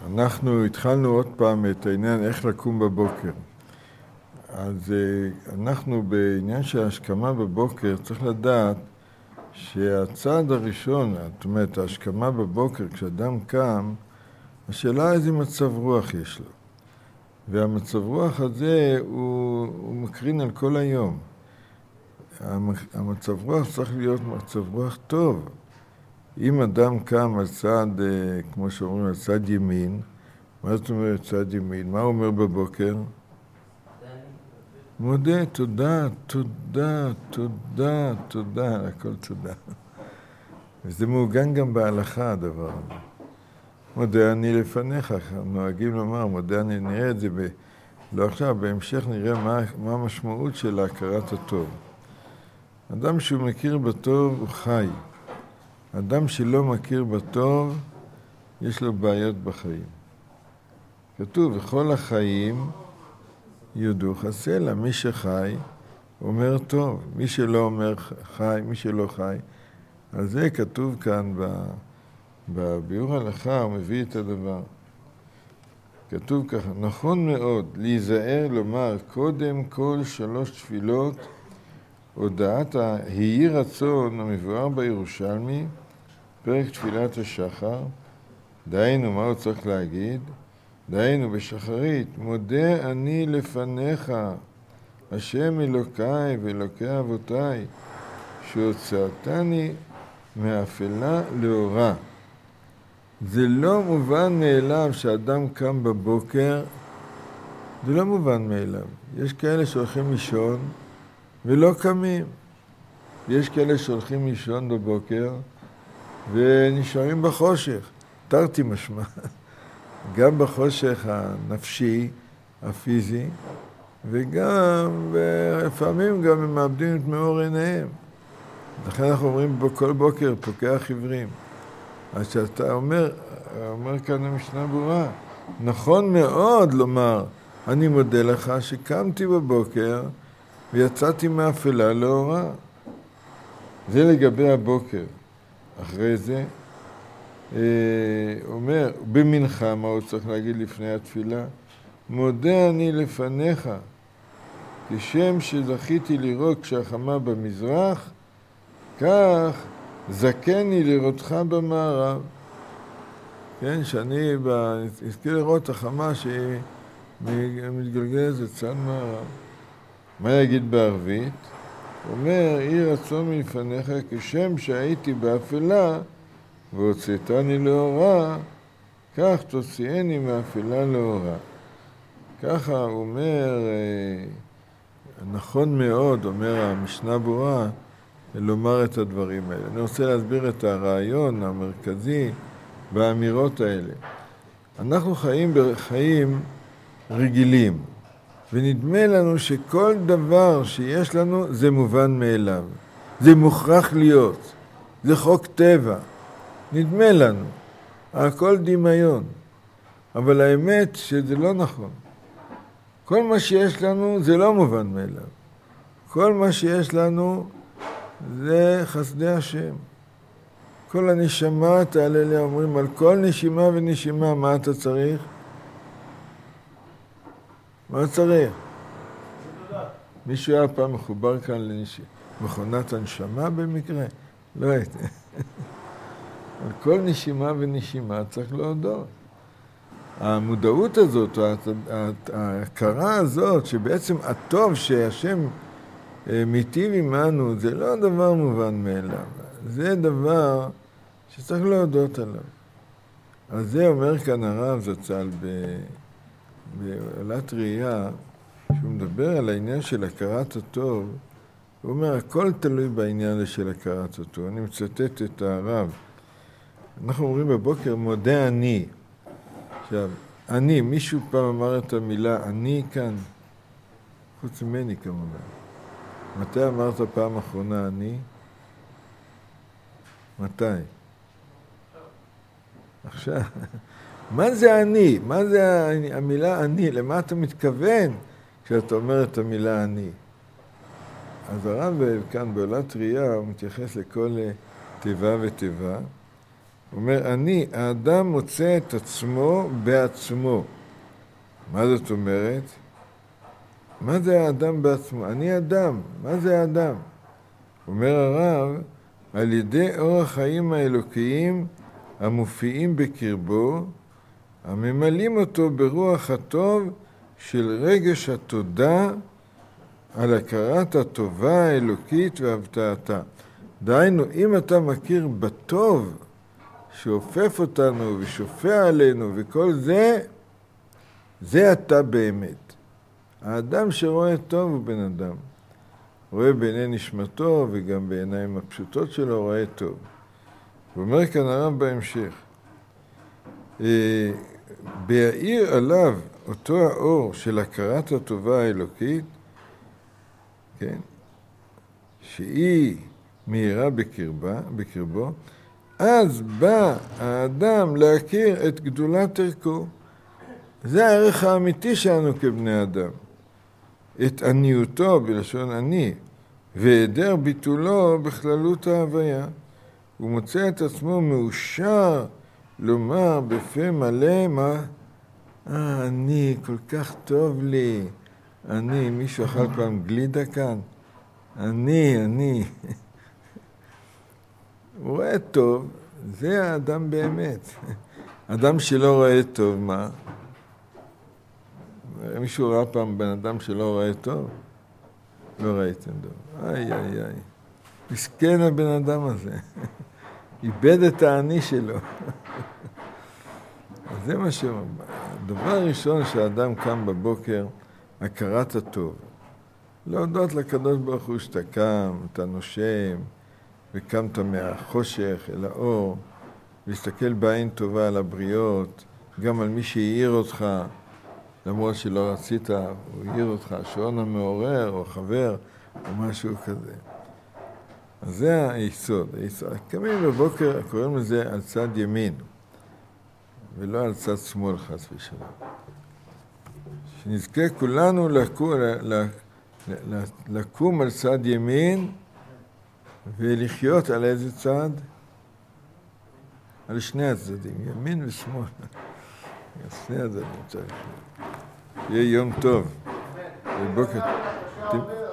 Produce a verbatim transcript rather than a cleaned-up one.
אנחנו התחלנו עוד פעם את העניין איך לקום בבוקר. אז אנחנו בעניין של ההשכמה בבוקר צריך לדעת שהצעד הראשון, זאת אומרת, ההשכמה בבוקר, כשאדם קם, השאלה איזה מצב רוח יש לו. והמצב רוח הזה הוא, הוא מקרין על כל היום. המצב רוח צריך להיות מצב רוח טוב. אם אדם קם על צד, כמו שאומרים, על צד ימין, מה זאת אומרת צד ימין? מה הוא אומר בבוקר? מודה, תודה, תודה, תודה, תודה, הכל תודה. וזה מעוגן גם בהלכה הדבר הזה. מודה אני לפניך, נוהגים לומר, מודה אני, נראה את זה, ב... לא עכשיו, בהמשך נראה מה, מה המשמעות של הכרת הטוב. אדם שהוא מכיר בטוב הוא חי. אדם שלא מכיר בטוב, יש לו בעיות בחיים. כתוב, בכל החיים יודו חסלה, מי שחי אומר טוב, מי שלא אומר חי, מי שלא חי. על זה כתוב כאן בביאור הלכה, הוא מביא את הדבר. כתוב ככה, נכון מאוד להיזהר לומר קודם כל שלוש תפילות, הודעת היהי רצון המבואר בירושלמי, פרק תפילת השחר, דהיינו מה הוא צריך להגיד? דהיינו בשחרית, מודה אני לפניך, השם אלוקיי ואלוקי אבותיי, שהוצאתני מאפלה לאורה. זה לא מובן מאליו שאדם קם בבוקר, זה לא מובן מאליו. יש כאלה שהולכים לישון ולא קמים. יש כאלה שהולכים לישון בבוקר ונשארים בחושך. תרתי משמע. גם בחושך הנפשי, הפיזי, וגם, ולפעמים גם הם מאבדים את מאור עיניהם. לכן אנחנו אומרים כל בוקר פוקח עיוורים. אז שאתה אומר, אומר כאן המשנה ברורה, נכון מאוד לומר, אני מודה לך שקמתי בבוקר ויצאתי מאפלה לאורה. זה לגבי הבוקר. אחרי זה, אומר, במנחה, מה הוא צריך להגיד לפני התפילה? מודה אני לפניך, כשם שזכיתי לראות כשהחמה במזרח, כך זכני לראותך במערב. כן, שאני אזכה לראות החמה שהיא מתגלגלת לצד מערב. מה יגיד בערבית? הוא אומר, יהי רצון מלפניך, כשם שהייתי באפלה, והוצאתני לאורה, כך תוציאני מאפלה לאורה. ככה הוא אומר, נכון מאוד, אומר המשנה ברורה, לומר את הדברים האלה. אני רוצה להסביר את הרעיון המרכזי באמירות האלה. אנחנו חיים בחיים רגילים, ונדמה לנו שכל דבר שיש לנו זה מובן מאליו. זה מוכרח להיות. זה חוק טבע. נדמה לנו. הכל דמיון. אבל האמת שזה לא נכון. כל מה שיש לנו זה לא מובן מאליו. כל מה שיש לנו זה חסדי השם. כל הנשמה תעלה לה, אומרים על כל נשימה ונשימה, מה אתה צריך? מה צריך? מישהו היה פעם מחובר כאן למכונת הנשמה במקרה? לא הייתי. על כל נשימה ונשימה צריך להודות. המודעות הזאת, ההכרה הזאת, שבעצם הטוב שהשם מיטיב עמנו, זה לא דבר מובן מאליו. זה דבר שצריך להודות עליו. אז זה אומר כאן הרב זצ"ל בעולת ראייה, שהוא מדבר על העניין של הכרת הטוב, הוא אומר, הכל תלוי בעניין של הכרת הטוב. אני מצטט את הרב. אנחנו אומרים בבוקר, מודה אני. עכשיו, אני, מישהו פעם אמר את המילה אני כאן, חוץ ממני כמובן. מתי אמרת פעם אחרונה אני? מתי? עכשיו. מה זה אני? מה זה המילה אני? למה אתה מתכוון כשאתה אומר את המילה אני? אז הרב כאן בעולת ראייה הוא מתייחס לכל תיבה ותיבה. הוא אומר, אני, האדם מוצא את עצמו בעצמו. מה זאת אומרת? מה זה האדם בעצמו? אני אדם, מה זה האדם? אומר הרב, על ידי אור החיים האלוקיים המופיעים בקרבו, הממלאים אותו ברוח הטוב של רגש התודה על הכרת הטובה האלוקית והבטעתה. דהיינו, אם אתה מכיר בטוב שאופף אותנו ושופע עלינו וכל זה, זה אתה באמת. האדם שרואה טוב הוא בן אדם. רואה בעיני נשמתו וגם בעיניים הפשוטות שלו רואה טוב. הוא אומר כאן הרב בהמשך, בהאיר עליו אותו האור של הכרת הטובה האלוקית, כן, שהיא מהירה בקרבה, בקרבו, אז בא האדם להכיר את גדולת ערכו. זה הערך האמיתי שלנו כבני אדם. את עניותו בלשון עני, והיעדר ביטולו בכללות ההוויה. הוא מוצא את עצמו מאושר לומר בפה מלא מה? אה, אני, כל כך טוב לי. אני, מישהו אכל פעם גלידה כאן? אני, אני. הוא רואה טוב, זה האדם באמת. אדם שלא רואה טוב, מה? מישהו ראה פעם בן אדם שלא רואה טוב? לא ראיתם טוב. איי, איי, איי. מסכן הבן אדם הזה. איבד את האני שלו. אז זה מה שהוא... הדבר הראשון שהאדם קם בבוקר, הכרת הטוב. להודות לקדוש ברוך הוא שאתה קם, אתה נושם, וקמת מהחושך אל האור, להסתכל בעין טובה על הבריות, גם על מי שהעיר אותך, למרות שלא רצית, הוא העיר אותך, השעון המעורר או חבר או משהו כזה. אז זה היסוד. היסוד. קמים בבוקר, קוראים לזה על צד ימין, ולא על צד שמאל חס ושלום. שנזכה כולנו לקום, לקום על צד ימין ולחיות על איזה צד? על שני הצדדים, ימין ושמאל. על שני הצדדים צריך. יהיה יום טוב. בבוקר.